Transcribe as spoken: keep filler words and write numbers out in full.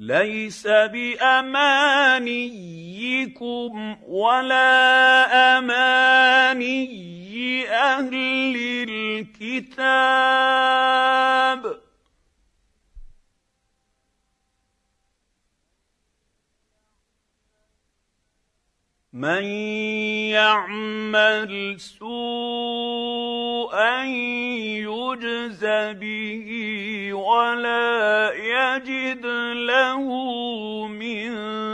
ليس بامانيكم ولا اماني اهل الكتاب، من يعمل سوءا يجز به ولا يجد له من